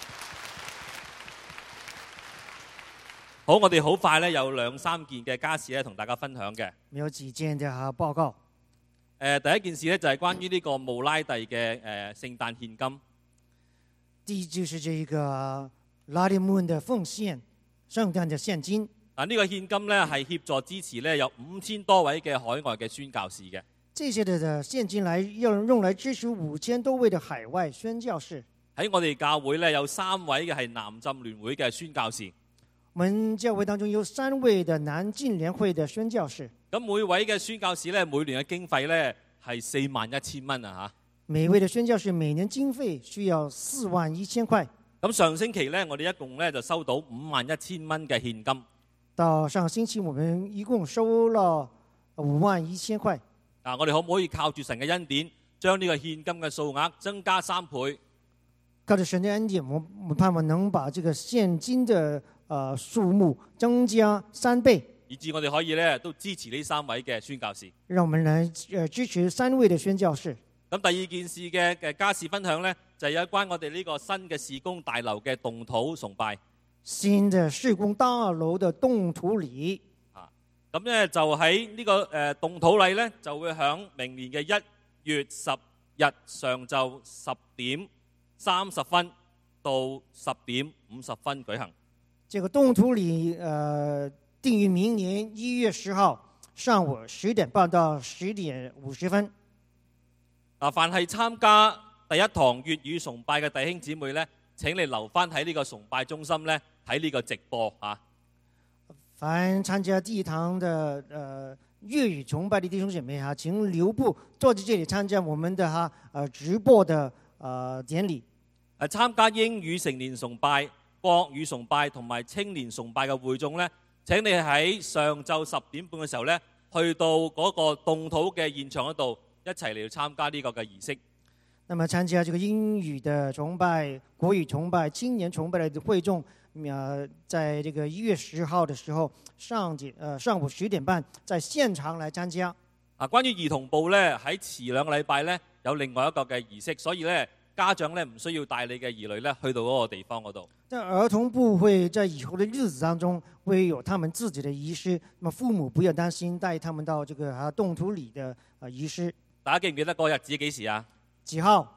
好，我哋好快咧有2-3件嘅家事咧同大家分享嘅。 有幾件嘅報告。 第一件事咧就係關於呢個慕拉蒂嘅聖誕獻金。 第一就是這個拉蒂姆的奉獻，聖誕的獻金。 呢個獻金咧係協助支持咧有5000多位嘅海外嘅宣教士嘅。 這些的現金用來支持5000多位的海外宣教士。 喺我哋教會咧有3位嘅係南浸聯會嘅宣教士。 我們教會當中有3位的南浸聯會的宣教士。 咁每位嘅宣教士咧每年嘅經費咧係41000蚊啊嚇。 每位的宣教士每年經費需要41000塊。 咁上星期咧我哋一共咧就收到51000蚊嘅獻金。 到上星期我們一共收了51000塊。 我哋可唔可以靠住神嘅恩典，將呢個獻金嘅數額增加3倍？ 靠着神的恩典，我們盼望能把這個現金的數目增加3倍， 以致我哋可以咧都支持呢3位嘅宣教士。 讓我們來支持3位的宣教士。 咁第二件事嘅家事分享咧，就係有關我哋呢個新嘅事工大樓嘅動土崇拜。 新的事工大樓的動土禮。 咁咧就喺呢個動土禮咧，就會響明年嘅1月10日上晝10點30分到10點50分舉行。 這個動土禮定於明年1月10號上午10點半到10點50分。 凡係參加第一堂粵語崇拜嘅弟兄姊妹咧，請你留翻喺呢個崇拜中心咧睇呢個直播啊。 凡參加第一堂的粵語崇拜的弟兄姐妹請留步坐在這裡參加我們的直播的典禮。 參加英語成年崇拜、國語崇拜同埋青年崇拜嘅會眾咧，請你喺上晝10點半嘅時候咧，去到嗰個動土嘅現場嗰度一齊嚟到參加呢個嘅儀式。 那麼參加這個英語的崇拜、國語崇拜、青年崇拜的會眾。在這個1月10號的時候，上午10點半，在現場來參加。 關於兒童部咧，喺遲2個禮拜咧有另外一個嘅儀式，所以咧家長咧唔需要帶你嘅兒女咧去到嗰個地方嗰度。 但兒童部會在以後的日子當中會有他們自己的儀式，那麼父母不要擔心，帶他們到這個動土禮的儀式。 大家記唔記得嗰個日子幾時啊？ 幾號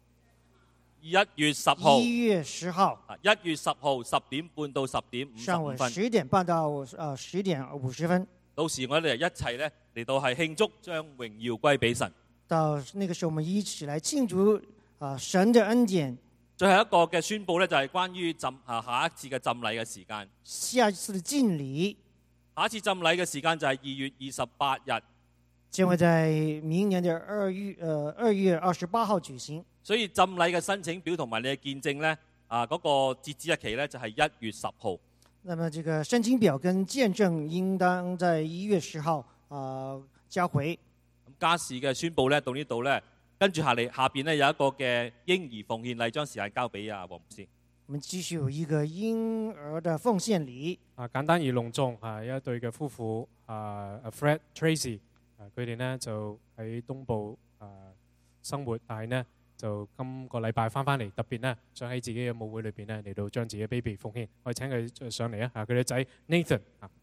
？1月10號。 1月10號。 1月10號10點半到10點55分。 上午10點半到10點50分。 到時我哋一齊咧嚟到係慶祝，將榮耀歸俾神。 到那個時候，我們一起來慶祝神的恩典。 最後一個嘅宣佈咧，就係關於下一次嘅浸禮嘅時間。 下一次的浸禮。 下一次浸禮嘅時間就係2月28日。 將會在明年的2月28號舉行。 所以浸禮嘅申請表同埋你嘅見證咧，嗰個截止日期咧就係1月10號。 那麼這個申請表跟見證應當在1月10號教會。 家事嘅宣佈咧到呢度咧，跟住下邊咧有一個嘅嬰兒奉獻禮，將時間交俾黃牧師。 我們繼續有一個嬰兒的奉獻禮。 簡單而隆重一對嘅夫婦Fred Tracy， 佢哋呢就喺東部生活，但係呢就今個禮拜翻嚟，特別呢想喺自己嘅母會裏邊呢嚟到將自己嘅 baby 奉獻。我哋請佢上嚟佢嘅仔 Nathan。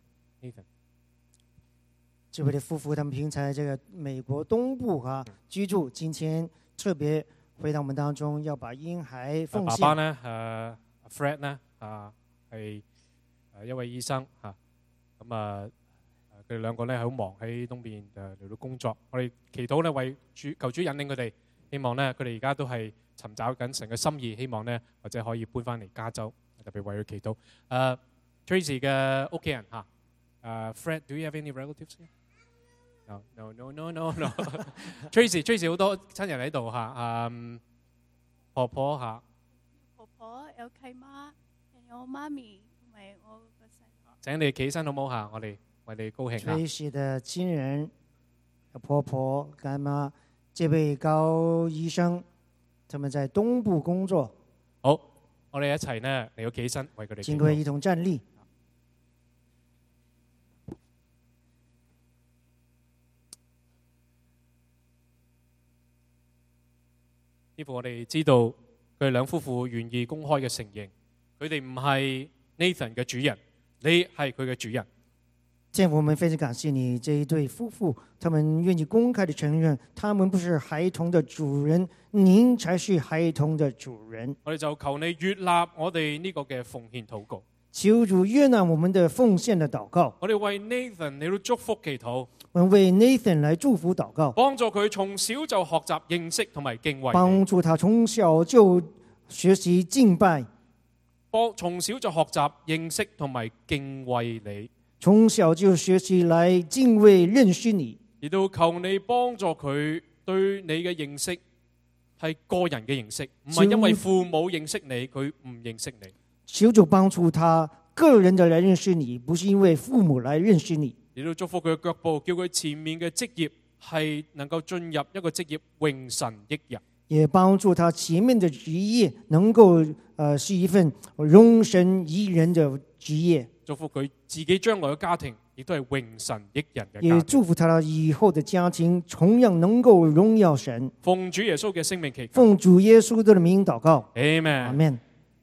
這位的夫婦，他們平常在這個美國東部居住，今天特別回到我們當中，要把嬰孩奉獻。 爸爸呢Fred 呢係一位醫生咁佢哋兩個呢好忙喺東邊嚟到工作。我哋祈禱呢為求主引領佢哋，希望呢佢哋而家都係尋找緊神嘅心意，希望呢或者可以搬翻嚟加州，特別為佢祈禱。Tracy 嘅屋企人Fred，do you have any relatives here？No. Tracy 好多親人喺度婆婆婆婆有契媽，有我媽咪同埋我個細佬。 請你企起身好唔好我哋為你高興。 Tracy 的親人，婆婆、乾媽，這位高醫生，他們在東部工作。 好，我哋一齊呢嚟到企起身為佢哋。 請各位一同站立。 似乎我哋知道佢哋兩夫婦願意公開嘅承認，佢哋唔係 Nathan 嘅主人，你係佢嘅主人。 天父，我們非常感謝你這一對夫婦，他們願意公開的承認，他們不是孩童的主人，您才是孩童的主人。 我哋就求你悅納我哋呢個嘅奉獻禱告。 求主悅納我們的奉獻的禱告。 我哋為 Nathan 嚟到祝福祈禱。 我們為 Nathan 來祝福禱告， 幫助佢從小就學習認識同埋敬畏你。 幫助他從小就學習敬拜， 從小就學習認識同埋敬畏你。 從小就學習來敬畏認識你。 亦都求你幫助佢對你嘅認識係個人嘅認識，唔係因為父母認識你，佢唔認識你。 求主幫助他個人的來認識你，不是因為父母來認識你。 亦都祝福佢嘅腳步，叫佢前面嘅職業係能夠進入一個職業榮神益人。 也幫助他前面的職業能夠是一份榮神益人的職業。 祝福佢自己將來嘅家庭亦都係榮神益人嘅家庭。 也祝福他以後的家庭同樣能夠榮耀神。 奉主耶穌嘅聖名祈求。 奉主耶穌的名禱告。 Amen。 Amen。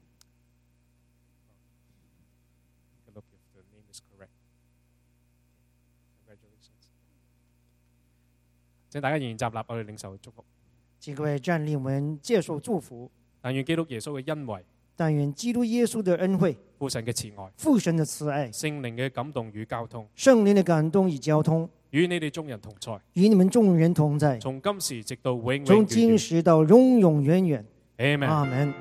請大家仍然站立，我哋領受祝福。 請各位站立，我們接受祝福。 但願基督耶穌嘅恩惠， 但願基督耶穌的恩惠， 父神嘅慈愛， 父神的慈愛， 聖靈嘅感動與交通， 聖靈的感動與交通， 與你哋眾人同在， 與你們眾人同在， 從今時直到永永遠遠， 從今時到永永遠遠。 Amen。 阿門。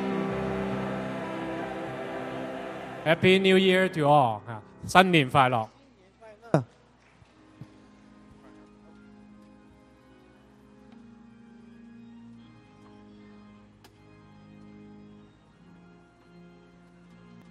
Happy New Year to all！ 新年快樂！